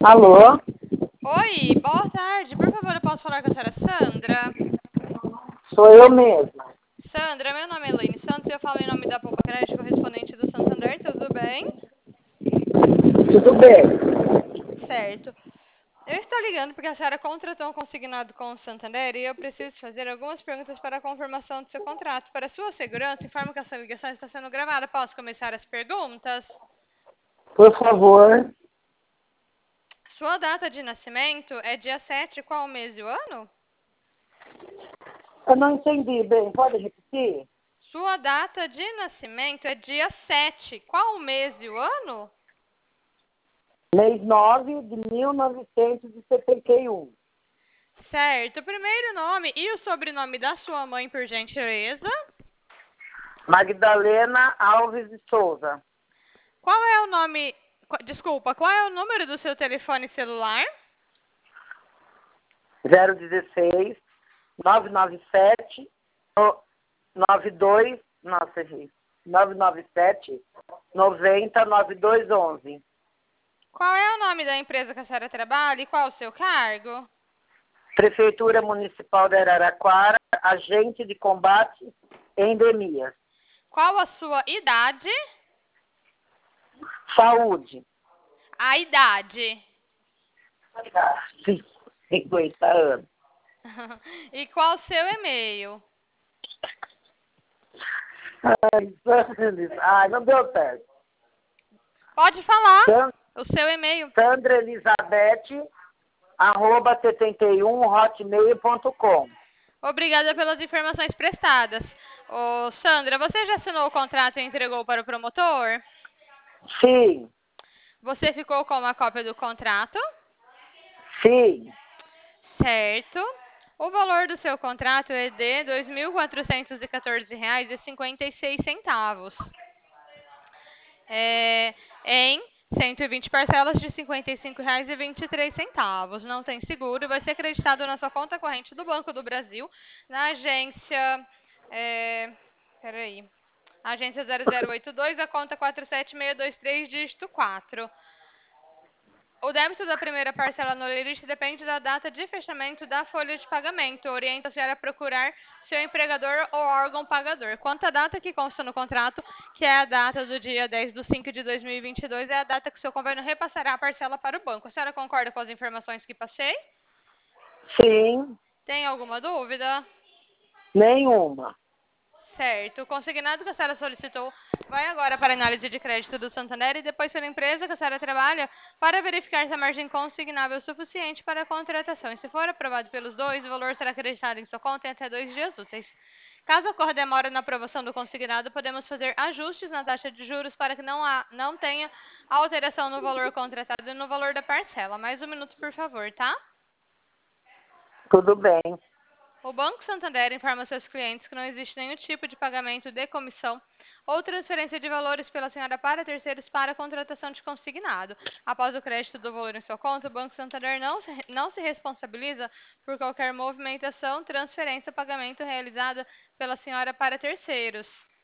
Alô? Oi, boa tarde. Por favor, eu posso falar com a senhora Sandra? Sou eu mesma. Sandra, meu nome é Elaine Santos e eu falo em nome da Poupa Crédito correspondente do Santander. Tudo bem? Tudo bem? Certo. Eu estou ligando porque a senhora contratou um consignado com o Santander e eu preciso fazer algumas perguntas para a confirmação do seu contrato. Para sua segurança, informo que essa ligação está sendo gravada. Posso começar as perguntas? Por favor. Sua data de nascimento é dia 7, qual o mês e o ano? Eu não entendi bem. Pode repetir? Sua data de nascimento é dia 7, qual o mês e o ano? Mês 9 de 1971. Certo. O primeiro nome e o sobrenome da sua mãe, por gentileza. Magdalena Alves de Souza. Qual é o nome... Desculpa, qual é o número do seu telefone celular? 016 997 92. Nossa, errei. 997 90 9211. Qual é o nome da empresa que a senhora trabalha e qual o seu cargo? Prefeitura Municipal de Araraquara, agente de combate a endemias. Qual a sua idade? Saúde. A idade. 50 anos. E qual o seu e-mail? Ai, não deu certo. Pode falar. O seu e-mail. Sandra Elizabeth, @71hotmail.com. Obrigada pelas informações prestadas. Ô, Sandra, você já assinou o contrato e entregou para o promotor? Sim, Você ficou com uma cópia do contrato? sim. Certo. O valor do seu contrato é de R$ 2.414,56. Em 120 parcelas de R$ 55,23. Não tem seguro e vai ser acreditado na sua conta corrente do Banco do Brasil, na agência... peraí. Agência 0082, a conta 47623, dígito 4. O débito da primeira parcela no limite depende da data de fechamento da folha de pagamento. Orienta a senhora a procurar seu empregador ou órgão pagador. Quanto à data que consta no contrato, que é a data do dia 10 de 5 de 2022, é a data que o seu convênio repassará a parcela para o banco. A senhora concorda com as informações que passei? Sim, Tem alguma dúvida? nenhuma. Certo. O consignado que a senhora solicitou vai agora para a análise de crédito do Santander e depois pela empresa que a senhora trabalha para verificar se a margem consignável é suficiente para a contratação. E se for aprovado pelos dois, o valor será acreditado em sua conta em até 2 dias úteis. Caso ocorra demora na aprovação do consignado, podemos fazer ajustes na taxa de juros para que não tenha alteração no valor contratado e no valor da parcela. Mais um minuto, por favor, tá? Tudo bem. O Banco Santander informa seus clientes que não existe nenhum tipo de pagamento de comissão ou transferência de valores pela senhora para terceiros para a contratação de consignado. Após o crédito do valor em sua conta, o Banco Santander não se responsabiliza por qualquer movimentação, transferência ou pagamento realizada pela senhora para terceiros.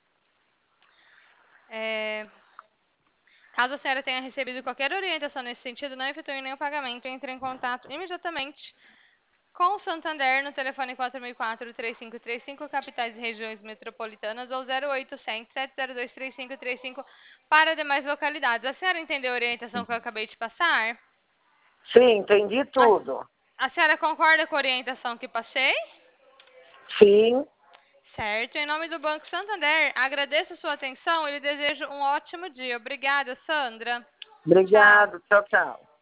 Caso a senhora tenha recebido qualquer orientação nesse sentido, não efetue nenhum pagamento, entre em contato imediatamente com o Santander no telefone 4004-3535, capitais e regiões metropolitanas, ou 0800 702 3535 para demais localidades. A senhora entendeu a orientação que eu acabei de passar? Sim, entendi tudo. A senhora concorda com a orientação que passei? Sim. Certo. Em nome do Banco Santander, agradeço a sua atenção e lhe desejo um ótimo dia. Obrigada, Sandra. Tchau. Obrigado. Tchau, tchau.